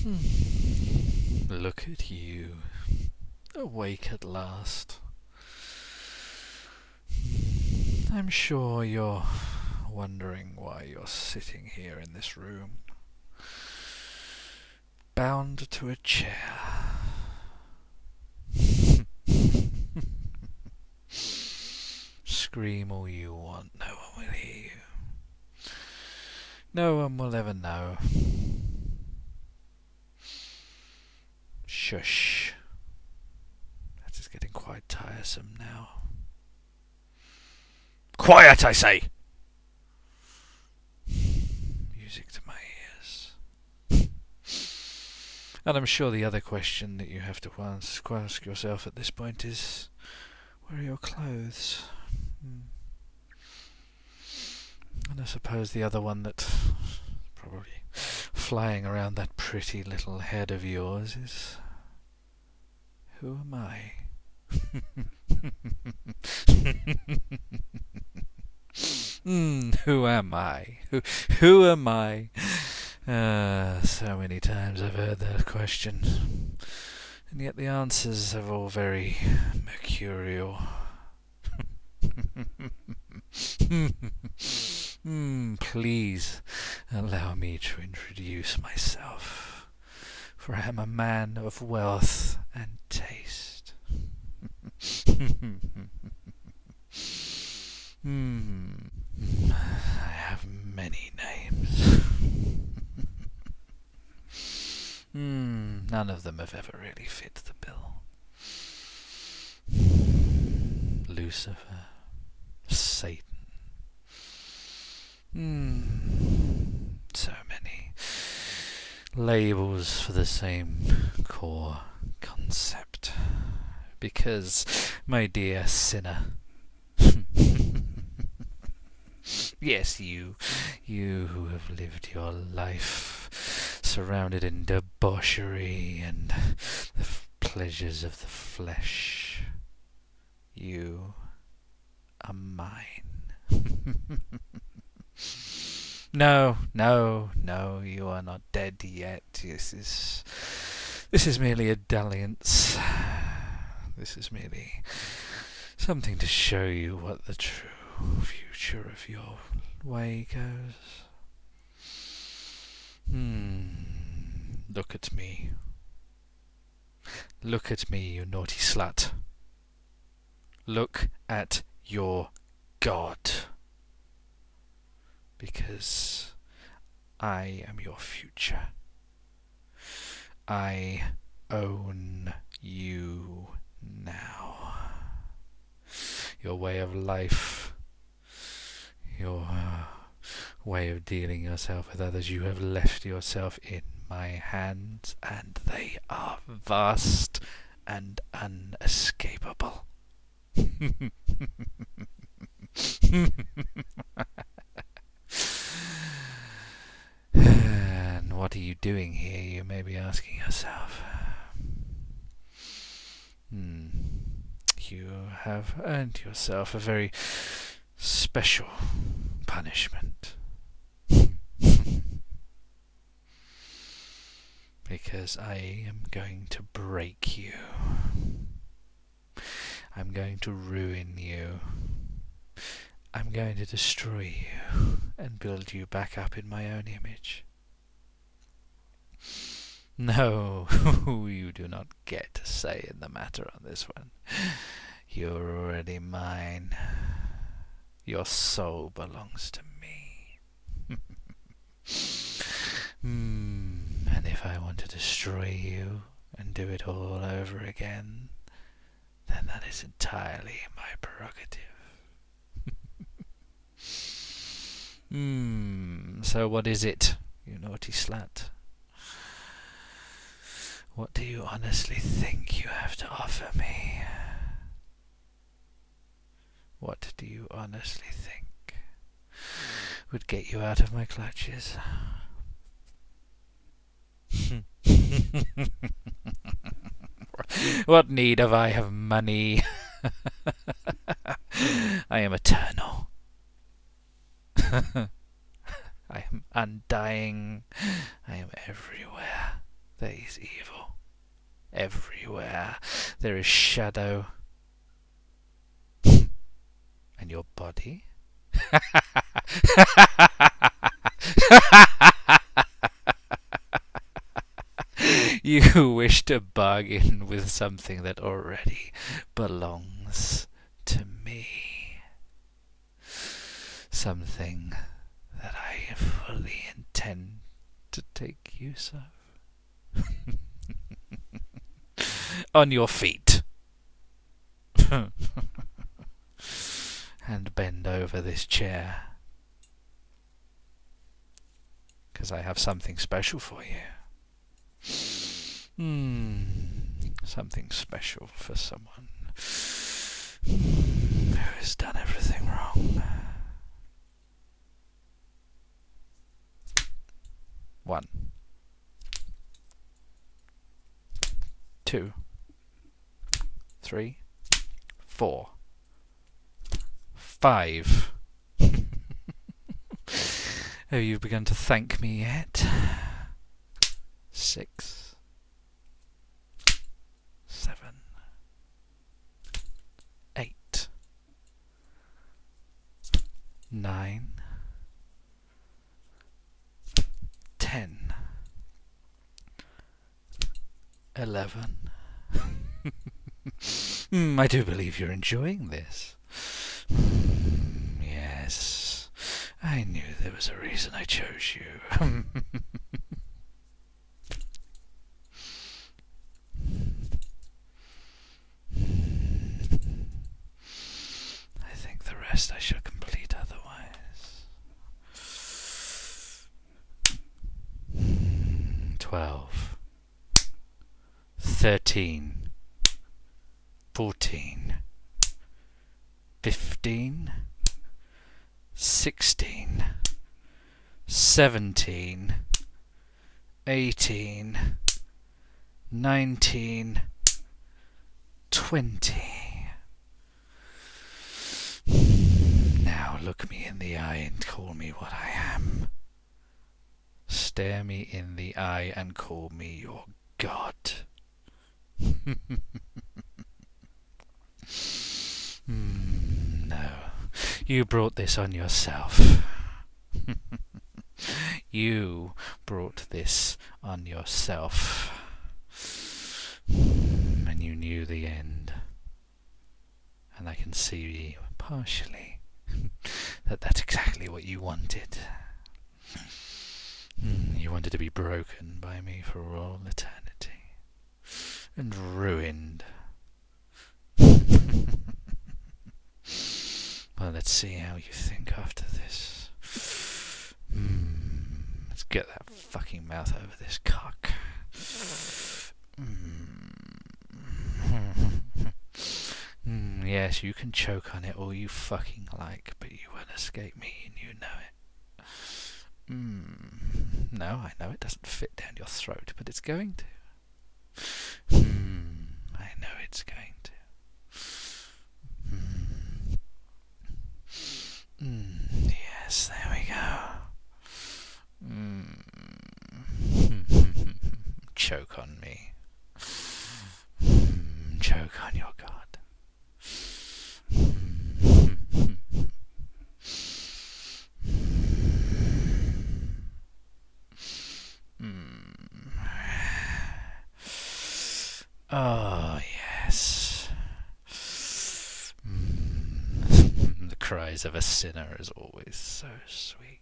Look at you, awake at last. I'm sure you're wondering why you're sitting here in this room, bound to a chair. Scream all you want, no one will hear you. No one will ever know. Shush. That is getting quite tiresome now. Quiet, I say! Music to my ears. And I'm sure the other question that you have to ask yourself at this point is, where are your clothes? And I suppose the other one that probably flying around that pretty little head of yours is, who am I? Who am I? Who am I? So many times I've heard that question, and yet the answers are all very mercurial. Please allow me to introduce myself, for I am a man of wealth and taste. I have many names. None of them have ever really fit the bill. Lucifer, Satan. So many labels for the same core concept. Because, my dear sinner, yes, you who have lived your life surrounded in debauchery and the pleasures of the flesh, you are mine. No, you are not dead yet. This is merely a dalliance. This is merely something to show you what the true future of your way goes. Look at me. Look at me, you naughty slut. Look at your God. Because I am your future. I own you now. Your way of life, your way of dealing yourself with others, you have left yourself in my hands, and they are vast and unescapable. And what are you doing here, you may be asking yourself. You have earned yourself a very special punishment. Because I am going to break you. I'm going to ruin you. I'm going to destroy you and build you back up in my own image. No, you do not get a say in the matter on this one. You're already mine. Your soul belongs to me. And if I want to destroy you and do it all over again, then that is entirely my prerogative. So what is it, you naughty slut? What do you honestly think you have to offer me? What do you honestly think would get you out of my clutches? What need have I of money? I am eternal. I am undying. I am everywhere. There is evil. Everywhere there is shadow. And your body? You wish to bargain with something that already belongs to me. Something that I fully intend to take use of. On your feet. And bend over this chair. 'Cause I have something special for you. Something special for someone who has done everything wrong. 1, 2, 3, 4, 5. Have you begun to thank me yet? 6, 7, 8, 9, 10, 11. I do believe you're enjoying this. Yes, I knew there was a reason I chose you. I think the rest I shall complete otherwise. 12, 13, 14, 15, 16, 17, 18, 19, 20. Now look me in the eye and call me what I am. Stare me in the eye and call me your God. No, you brought this on yourself. You brought this on yourself. And you knew the end. And I can see partially that that's exactly what you wanted. You wanted to be broken by me for all eternity. And ruined. Well, let's see how you think after this. Let's get that fucking mouth over this cock. Yes, you can choke on it all you fucking like, but you won't escape me and you know it. No, I know it doesn't fit down your throat, but it's going to. I know it's going to. Yes, there we go. Choke on me. Choke on your God. Oh, yes. The cries of a sinner is always so sweet.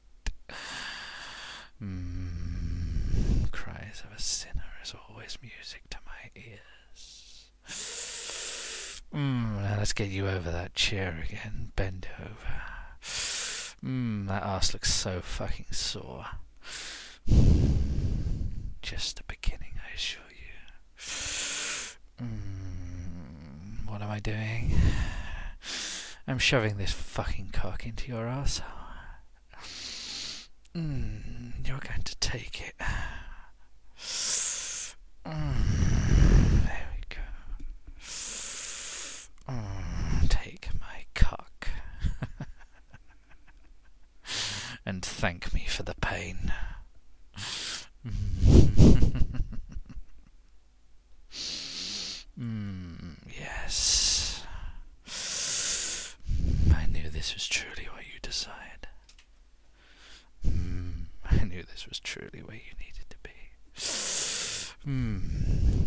Cries of a sinner is always music to my ears. Now let's get you over that chair again. Bend over. That arse looks so fucking sore. Just the beginning, I assure you. What am I doing? I'm shoving this fucking cock into your arsehole. You're going to take it. There we go. Take my cock. And thank me for the pain.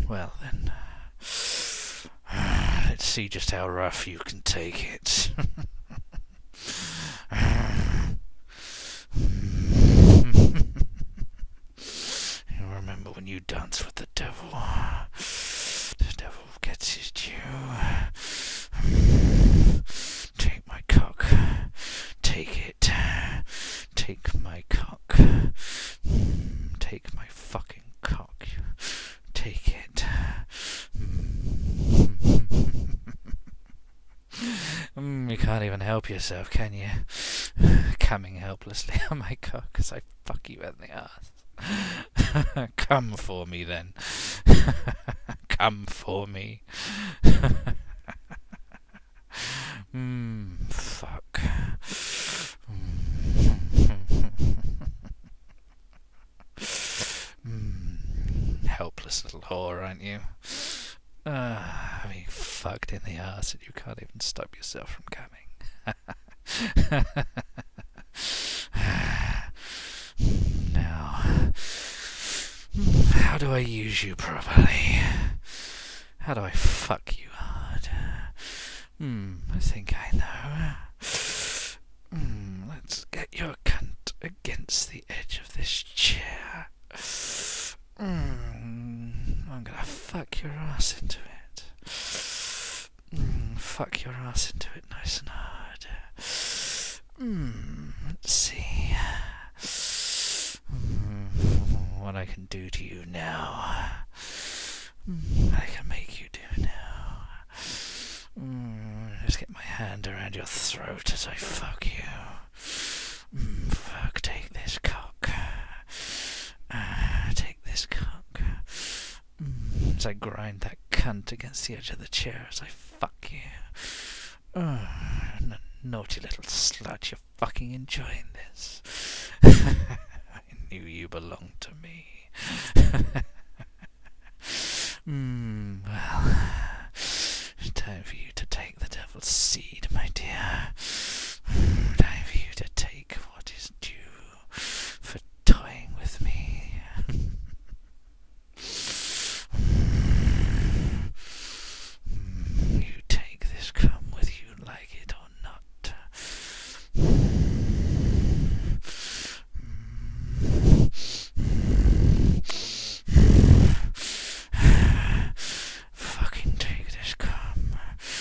Well then, let's see just how rough you can take it. You remember when you danced with the devil? The devil gets his due. Take my cock. Take it. Take my cock. Take my fucking cock. Take it. You can't even help yourself, can you? Coming helplessly on my cock as I fuck you in the ass. Come for me then. Come for me. Fuck. Helpless little whore, aren't you? Being fucked in the ass and you can't even stop yourself from coming. Now, how do I use you properly? How do I fuck you hard? I think I know. Let's get your cunt against the edge of this chair. I'm gonna fuck your ass into it. Fuck your ass into it nice and hard. Let's see. What I can do to you now. What I can make you do now. Just get my hand around your throat as I fuck you. Fuck, take this cock. Take this cock. As I grind that cunt against the edge of the chair as I fuck you. Naughty little slut, you're fucking enjoying this. I knew you belonged to me. Well, it's time for you to take the devil's seed, my dear. Time for you to take what is due for toying with me. You take this cum whether you like it or not. Fucking take this cum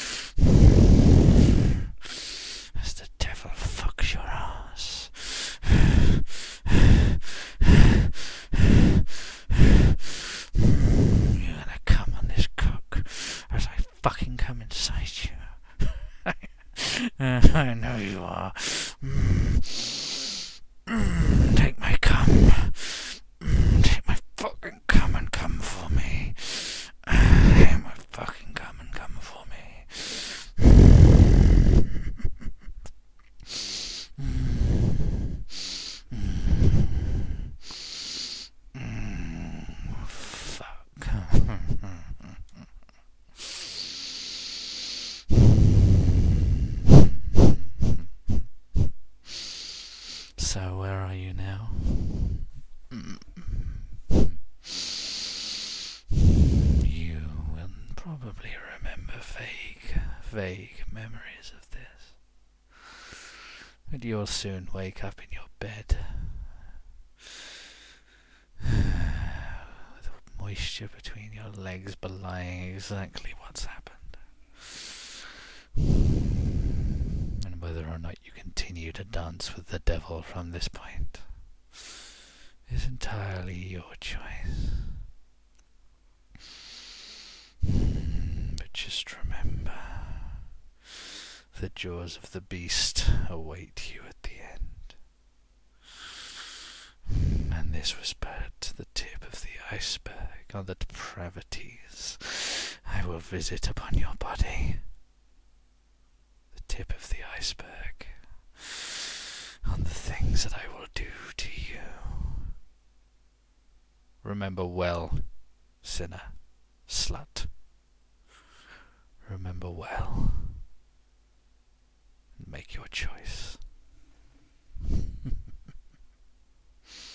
as the devil fucks your ass. You're gonna come on this cock as I fucking come inside you. I know you are. Take my cum. Take my fucking cum and come for me. Take my fucking cum and come for me. Fuck. So where are you now? You will probably remember vague memories of this. But you'll soon wake up in your bed with moisture between your legs belying exactly what's happened. And whether or not you continue to dance with the devil from this point is entirely your choice. But just remember, the jaws of the beast await you at the end. And this was but the tip of the iceberg on the depravities I will visit upon your body. The tip of the iceberg on the things that I will do to you. Remember well, sinner, slut. Remember well. And make your choice.